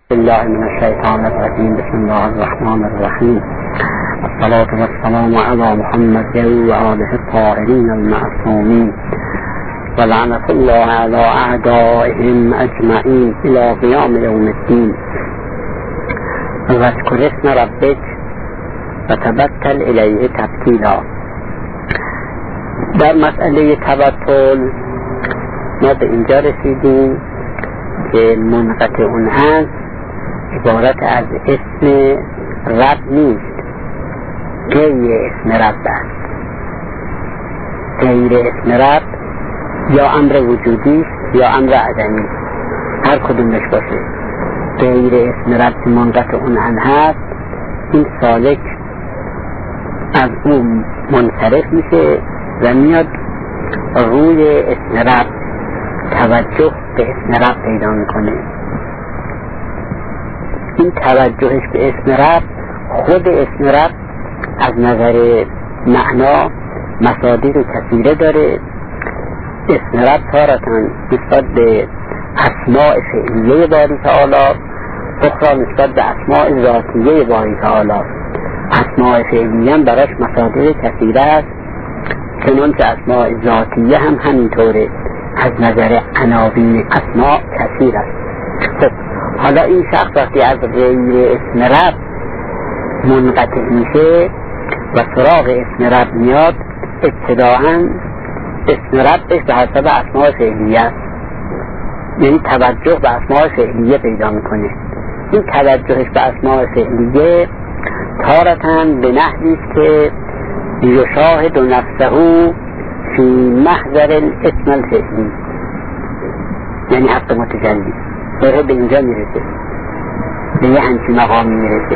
بالله من الشيطان الرجيم. بسم الله الرحمن الرحيم. الصلاة والسلام على محمد وآله الطاهرين المعصومين، ولعنة الله على أعدائهم أجمعين إلى قيام يوم الدين. واذكر اسم ربك وتبتل إليه تبتیلا. در مسئله تبتل ما به اینجا رسیدیم که منقطع اون هست عبارت از اسم رب نیست، غیر اسم رب است. غیر اسم رب یا امر وجودی یا امر عدمی، هر کدومش باشه. غیر اسم رب که منقطع اون هست، این سالک از اون منصرف میشه و میاد روی اسم رب توجه به اسم رب پیدا میکنه. این توجهش به اسم رب، خود اسم رب از نظر معنا مصادر کثیره داره. اسم رب تارتاً نسبت به اسماء فعلیه باری تعالی، اخرى نسبت به اسماء ذاتیه باری تعالی. اسماء فعلیه هم براش مصادر کثیره است، چنانچه اسماء ذاتیه هم همینطوره، از نظر عناوین اسماء کثیر است. خب حالا این شخص وقتی از غیر اسم رب منقطع میشه و سراغ اسم رب میاد، ابتداءً اسم ربش به حسب اسماء فعلیه است، یعنی توجه به اسماء فعلیه پیدا میکنه. این توجهش به اسماء فعلیه تارتاً به نحوی است که یشاهد نفسه فی محضر الاسم الفعلی، یعنی حق متجلی داره به اینجا میرسه، به یه همچین مقامی میرسه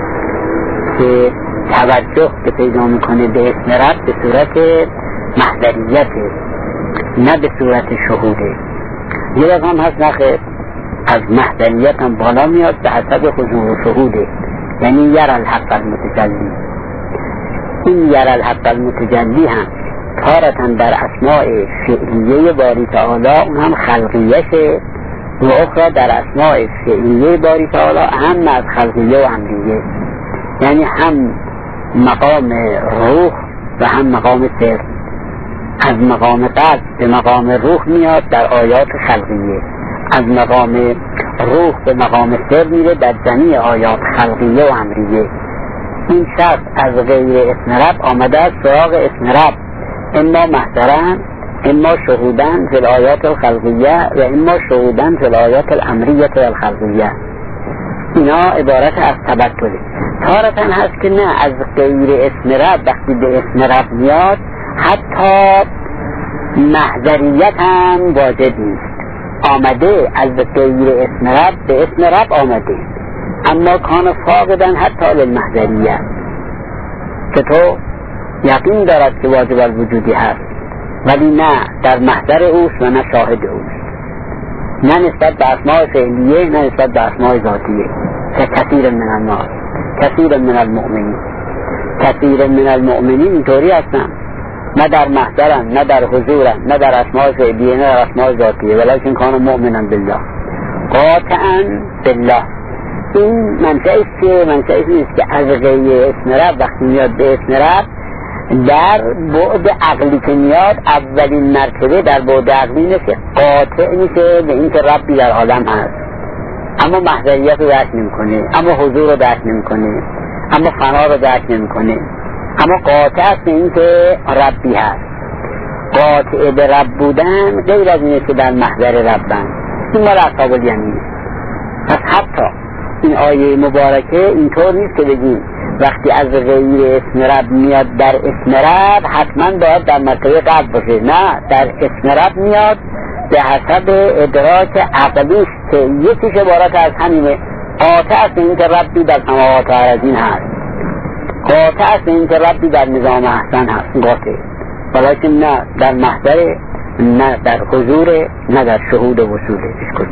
که توجه که پیدا میکنه به اسم رب به صورت محضریته، نه به صورت شهوده. یه رقم هست نخیر از محضریت هم بالا میاد به حسب حضور و شهوده، یعنی یر الحق المتجلی. این یر الحق المتجلی هم تارتاً در اسماء فعلیه باری تعالی اون هم خلقیشه، و اخرى در اسماء فعلیه باری تعالی هم از خلقیه و امریه، یعنی هم مقام روح و هم مقام سر. از مقام قلب به مقام روح میاد در آیات خلقیه، از مقام روح به مقام سر میره در جمیع آیات خلقیه و امریه. این شخص از غیر اسم رب آمده از سراغ اسم رب، اما محضرن، اما شهودن فی الآیات الخلقیه و اما شهودن فی الآیات الامریه و الخلقیه. اینا عبارت از تبتله. تارتاً هست که نه، از غیر اسم رب وقتی به اسم رب میاد حتی محضریت هم واجب نیست، آمده از غیر اسم رب به اسم رب آمده، اما کان فاقدن حتی للمحضریه، که تو یقین دارد که واجب الوجودی هست ولی نه در محضر اوست و نه شاهد اوست، نه نسبت به اسماء فعلیه نه نسبت به اسماء ذاتیه. که کثیر من الناس، کثیر من المؤمنین، کثیر من المؤمنین اینطوری هستن، نه در محضرن نه در حضورن نه در اسماء فعلیه نه در اسماء ذاتیه، ولیکن کانوا مؤمنا بالله قاطعا بالله. این منشأ نیست که از غیر اسم رب وقتی میاد به اسم رب در بعد عقلی که میاد اولین مرتبه در بعد عقلی میشه قاطع میشه به این که ربی در عالم هست، اما محضریت رو درک نمیکنه، اما حضور رو درک نمیکنه، اما فنا رو درک نمیکنه، اما قاطع است به این که ربی هست. قاطع به رب بودن غیر از اینه که در محضر ربن. این مال اصحاب الیمین. پس حتی این آیه مبارکه اینطور نیست که بگیم وقتی از غیر اسم رب میاد در اسم رب حتما باید در مرتبه قلب باشه، نه، در اسم رب میاد به حسب ادراک عقلیش که یکیش عبارت از همینه. قاطع است این که ربی در سماوات و ارضین هست، قاطع است این که ربی در نظام احسن هست، قاطع، ولیکن نه در محضر، نه در حضور، نه در شهود و وصوله.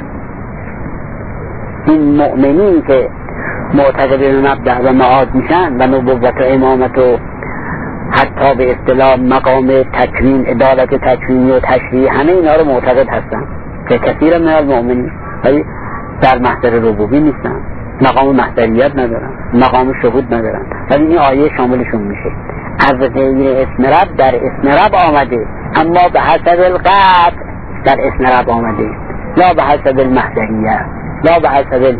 این مؤمنین که معتقدین مبدأ و معاد میشن و نبوت و امامت و حتی به اصطلاح مقام تکوین، عدالت تکوینی و تشریع، همه اینا رو معتقد هستن که کثیر من المؤمنین. در محضر ربوبی نیستن، مقام محضریت ندارن، مقام شهود ندارن، ولی این آیه شاملشون میشه. از غیر اسم رب در اسم رب آمده، اما به حسب القطع در اسم رب آمده، لا به حسب المحضریت، لا به حسب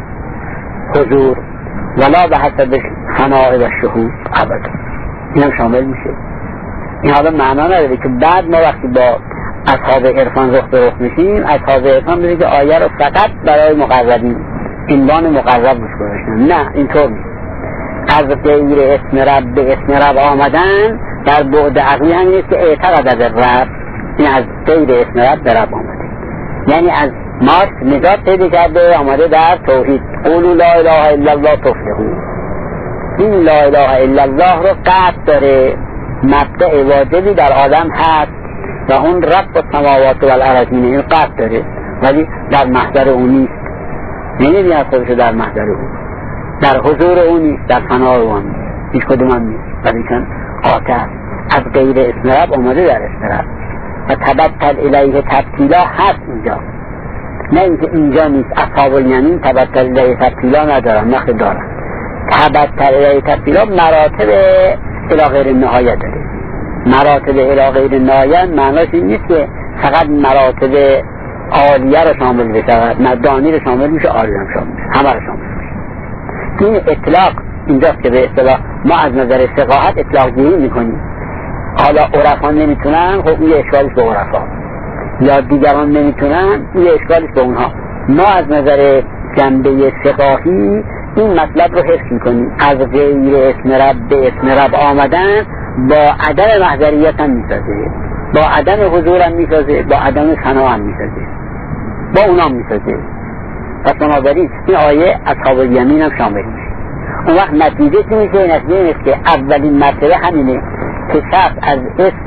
حضور، ولا به حسب حناء و شهود ابدا. این هم شامل میشه. این حالا معنا نداره که بعد ما وقتی با اصحاب عرفان رخ به رخ میشیم، اصحاب عرفان میگه که آیه رو فقط برای مقربین، عنوان مقرب روش گذاشتن. نه، اینطور نیست. از غیر اسم رب به اسم رب آمدن در بعد عقلی همین است که اعتقاد از رب، این از غیر اسم رب به رب آمده، یعنی از مارکس نجات پیدا کرده، آمده در توحید. قولوا لا اله الا الله تفلحون. این لا اله الا الله رو قطع داره، مبدأ واجبی در آدم هست و اون رب السماوات والارضین، این قطع داره، ولی در محضر اون نیست، نمیدونی از خودشو در محضر اون، در حضور اون نیست، در فنای اون نیست، هیچ کدوم هم نیست، ولی چون قاطع از غیر اسم رب آمده در اسم رب و تبتل الیه تبتیلا هست اینجا. نه اینکه اینجا نیست، اصحاب الیمین تبتل الیه تبتیلا ندارن، نخ دارن. تبتل الیه تبتیلا مراتب الی غیر نهایت داره. مراتب الی غیر نهایت معناش این نیست که فقط مراتب عالیه رو شامل بشه، مدانی رو شامل میشه، عالیه رو شامل میشه، همه رو شامل میشه. این اطلاق اینجاست که به اصطلاح ما از نظر فقاهت اطلاق گیری میکنیم. حالا عرفان نمیتونن، خب این اشکالش به عرفا، یا دیگران نمیتونن، این اشکالش به اونها. ما از نظر جنبه فقاهی این مطلب رو حفظ میکنیم. از غیر اسم رب به اسم رب آمدن با عدم محضریت هم میسازه، با عدم حضور هم میسازه، با عدم فنا هم میسازه، با اونام میسازه. پس بنابراین این آیه اصحاب الیمین هم شامل میشه. اون وقت نتیجه چی میشه؟ نتیجه این است که اولین مرتبه همینه که شخص از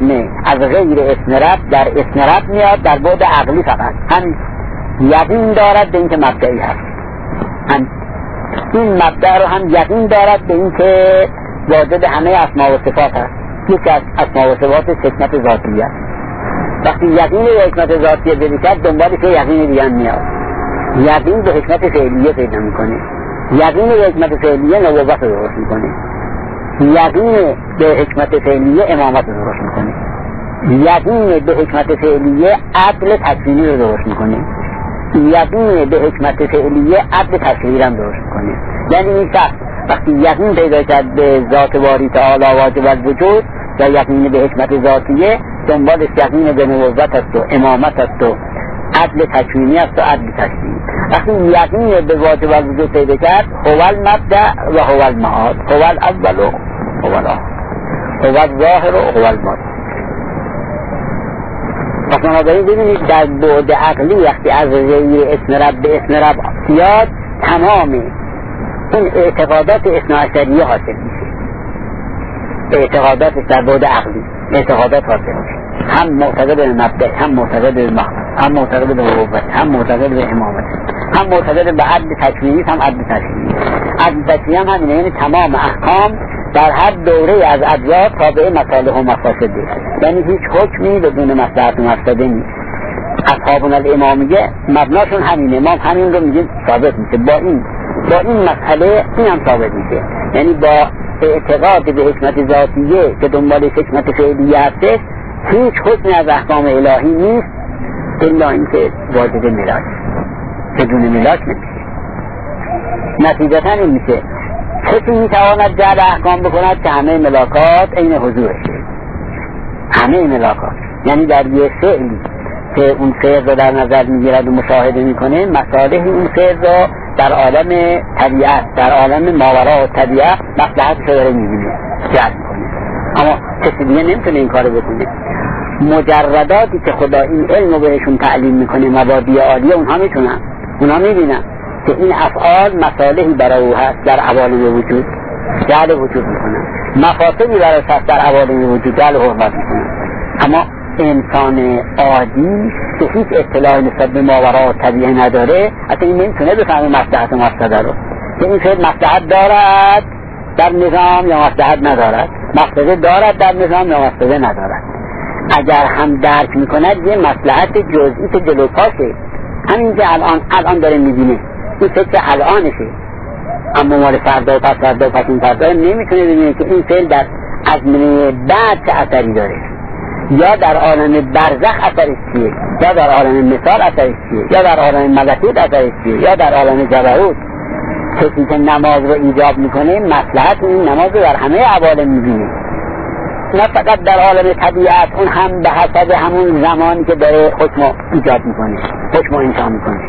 غیر اسم رب در اسم رب میاد در بعد عقلی، فقط همین یقین دارد به اینکه مبدعی هست، این مبدع رو هم یقین دارد به اینکه واجد همه اسماء و صفات هست. یکی از اسماء و صفات حکمت ذاتیه. وقتی یقین به حکمت ذاتیه پیدا کرد، دنبالش یقین دیگه میاد. یقین به حکمت فعلیه پیدا میکنه، یقین به حکمت فعلیه نبوت رو درست میکنه، یقین به حکمت فعلیه امامت رو درست میکنه، یقین به حکمت فعلیه عدل تکوینی رو درست میکنه، یقین به حکمت فعلیه عدل تشریعی هم درست میکنه. یعنی این شخص وقتی یقین پیدا کرد به ذات باری تعالی واجب الوجود و یقین به حکمت ذاتیه، دنبالش یقین به نبوت است و امامت است و عدل تکوینی است و عدل تشریعی. وقتی یقین به واجب الوجود پیدا کرد، هو المبدأ و هو المعاد، هو الاول و هو الاخر، هو الظاهر و هو الباطن. پس بنابراین ببینید در بعد عقلی وقتی از غیر اسم رب به اسم رب بیاد، تمام این اعتقادات اثناعشریه حاصل میشه. اعتقادات در بعد عقلی اعتقادات حاصل میشه، هم معتقد به مبدأ، هم معتقد به مقام، هم معتقد به نبوت، هم معتقد به امامت، هم معتقد به عدل تکوینی، هم عدل تشریعی. عدل تشریعی هم همینه، یعنی تمام احکام در هر دوره از ادوار تابع مصالح و مفاسده، یعنی هیچ حکمی بدون مصلحت و مفسده نیست. اصحابنا الامامیه مبناشون همینه، امام همین رو میگیم ثابت میشه. با این مسئله این هم ثابت میشه، یعنی با اعتقاد به حکمت ذاتیه که دنبال حکمت فعلیه هستش، هیچ حکمی از احکام الهی نیست الا اینکه واجد ملاک، بدون ملاک نمیشه. نتیجتا این میشه کسی میتواند جعل احکام بکند که همه ملاکات عین حضورشه، همه ملاکات، یعنی در یه فعلی که اون فعل رو در نظر میگیرد و مشاهده میکنه، مصالح اون فعل رو در عالم طبیعت، در عالم ماورا و طبیعت مصلحتش رو داره میبینه، جعل میکنه. اما کسی دیگه نمیتونه این کارو بکنه. مجرداتی که خدا این علم رو بهشون تعلیم میکنه، مبادی عالیه، اونها میتونن، اونها میبینن که این افعال مصالحی برای او هست در عوالم وجود، جعل وجود میکنن، مفاسدی برای هست در عوالم وجود، جعل حرمت میکنن. اما انسان عادی که هیچ اطلاعی نسبت به ماورا و طبیعه نداره، اصلا این نمیتونه بفهمه مصلحت و مفسده رو، که این فعل مصلحت دارد در نظام یا مصلحت ندارد، مفسده دارد در نظام یا مفسده ندارد. اگر هم درک میکند یه مصلحت جزئی که جلو پاشه، همین که الان داره میبینه، این فکر الانشه، اما مال فردا و پس فردا و پس این فردا نمیتونه ببینه که این فعل در ازمنه بعد چه اثری داره، یا در عالم برزخ اثرش چیه، یا در عالم مثال اثرش چیه، یا در عالم ملکوت اثرش چیه، یا در عالم جبروت. کسی که نماز رو ایجاب میکنه مصلحت این نماز رو در همه عوالم میبینه، نه فقط در عالم طبیعت، اون هم به حسب همون زمانی که داره حکم ایجاب میکنه، حکم انجام میکنه.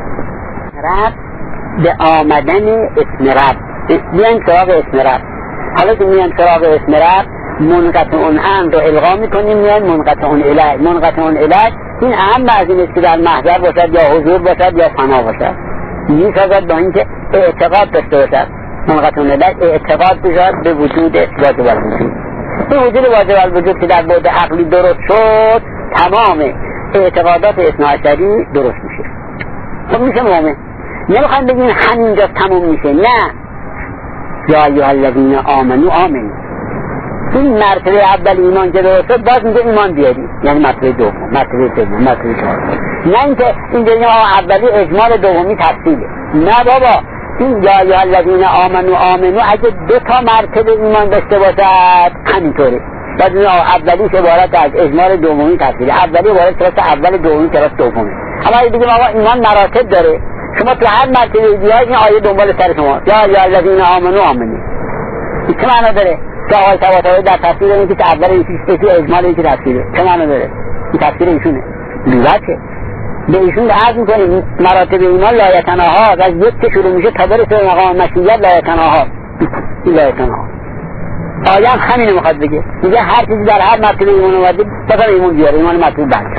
رب به آمدن اسم رب، بیان سراغ اسم رب. حالا که میان سراغ اسم رب، منقطع اون امر رو الغا میکنیم، میان منقطع اون اله. منقطع اون اله این اهم از این است که در محضر باشد یا حضور باشد یا فنا باشد، میسازد با اینکه اعتقاد داشته باشد. منقطع اون اله اعتقاد باشد به وجود واجب الوجود. این وجود واجب الوجود که در بعد عقلی درست شد، تمام اعتقادات اثناعشری درست میشه. خب میشه مومن. نمیخوایم بگیم همینجا تموم میشه، نه. یا ایها الذین آمنو آمنو، این مرتبه اول ایمان که درست شد باز میگه ایمان بیاری، یعنی مرتبه دوم، مرتبه سوم، مرتبه چهارم. نه اینکه اینجا اولی اجمال، دومی تفصیله. نه بابا، این یا ایها الذین آمنو آمنو اگه دو تا مرتبه ایمان داشته باشد همینطوره. بعد این اولیش عبارت از اجمال، دومی تفصیله. اولی عبارت کلاس اول، دومی کلاس دومه. اما اگه بگیم آقا ایمان مراتب داره، شما تو هر مرتبه بیاید این آیه دنبال سر شما، یا ایها الذین آمنو آمنو. این چه معنا داره؟ که آقای طباطبایی در تفسیر اینه که اول یکی اجمال، یکی تفسیره. چه معنا داره؟ این تفسیر ایشونه. بیوچه به ایشون عرض میکنیم مراتب ایمان لایتناها از یک که شروع میشه تا برسه به مقام مشیت لایتناها. این لایتناها آیه هم همینه میخواد بگه، میگه هر چیزی در هر مرتبه ایمان اومده بازم ایمان بیاره، ایمان مرتبه بعد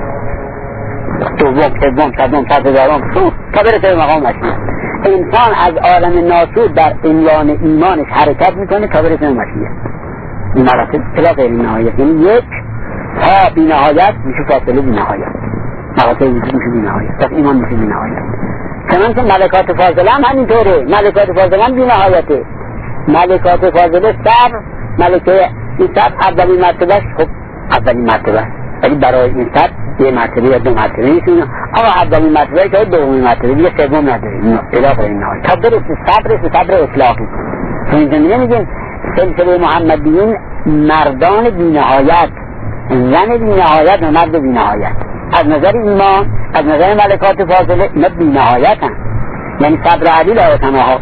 دوم، سوم، صدم، صد هزارم تا برسه به مقام مشیت. انسان از عالم ناسود در عنوان ایمانش حرکت میکنه تا برسه به مشیت. این مراتب الی غیر نهایت، یعنی یک تا بی نهایت میشه فاصله بی نهایت. مراتب وجود میشه بی نهایت، پس ایمان میشه بی نهایت. چنانچه ملکات فاضله هم همینطوره. ملکات فاضله هم بی نهایته. ملکات فاضله صبر، ملکه این صبر اولین مرتبهش، خب اولین مرتبه، ولی برای این صبر یه مرتبه یا دو مرتبه نیستونه. اما اولین مرتبه که دومین مرتبه دیگه سوم نداره. الی غیر نهایت تا برسه صبر اطلاقی. تو این زمینه میگیم سلسله محمدیین مردان بی نهایت، زن بی نهایت و مرد بی نهایت. از نظر ایمان، از نظر ملکات فاضله اینا بی نهایت هم. یعنی صبر علی لایتناها،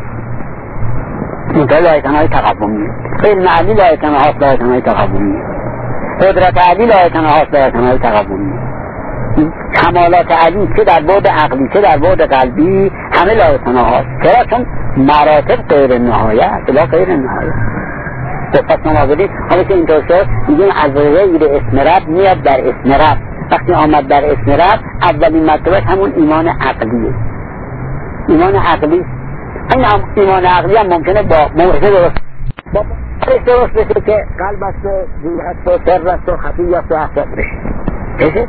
منطقه لایتناهای تقومیه، علم علی لایتناهاست، لایتناهای تقومیه، قدرت علی لایتناهاست، لایتناهای تقومیه. کمالات علی چه در بعد عقلی چه در بعد قلبی همه لایتناهاست. چرا؟ چون مراتب غیر نهایت، الی غیر نهایت. پس نمازدید حالا که اینطور شد میگیم از غیر اسم رب میاد در اسم رب. وقتی آمد در اسم رب اولین مرتبه همون ایمان عقلیه. ایمان عقلی، این هم ایمان عقلی هم ممکنه با موعظه درست بشه که قلب است و روح است و سر است و خفی است و احساس بشه.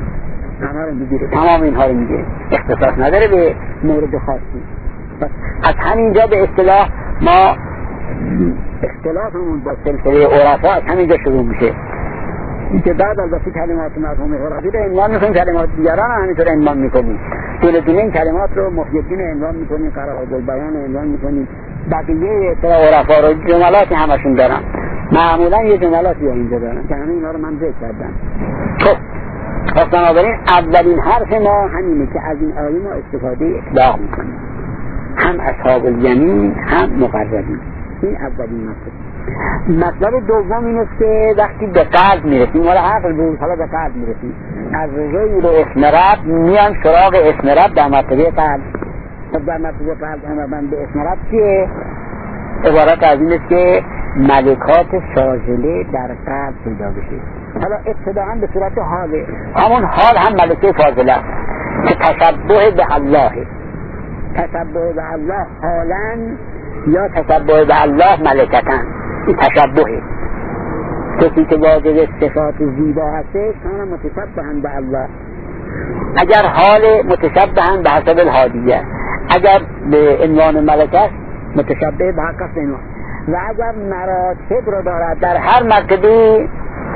تمام اینها رو میگیره، اختصاص نداره به مورد خاصی. از همینجا به اصطلاح ما اختلافمون با سلسله عرفا از همینجا شروع میشه که بعد البته کلمات مرحوم عرفی رو عنوان میکنیم، کلمات دیگران هم همینطور عنوان میکنیم. دونه این کلمات رو محیدین عنوان میکنیم، قراءات البیان عنوان میکنیم، بقیه عرفا رو جملاتی همشون دارن. معمولا یه جملاتی اینجا دارن که همه اینا رو من ذکر کردم. خب پس بنابراین اولین حرف ما همینه که از این آیه ما استفاده اطلاق میکنیم، هم اصحاب الیمین هم مقربین. این اولین مطلب دوم این است که وقتی به قلب میرسیم، حالا عقل بود، حالا به قلب میرسیم، از غیر اسم رب میان سراغ اسم رب در مرتبه قلب. در مرتبه قلب هم به اسم رب چیه؟ عبارت از این است که ملکات شاغله در قلب پیدا بشه. حالا ابتداعا به صورت حاله، همون حال هم ملکه فاضله است که تشبه به الله، تشبه به الله حالا یا تشبه به الله ملکتن. این تشبهه. کسی که واجد صفات زیبا هسته کان متشبهن به الله. اگر حال متشبهن به حسب الهادیه، اگر به عنوان ملکت متشبه به حق است اینو، و اگر مراتب رو دارد در هر مرتبه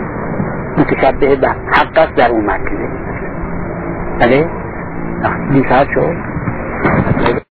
متشبه به حق است در اون مرتبه. بله؟ بیشتر شد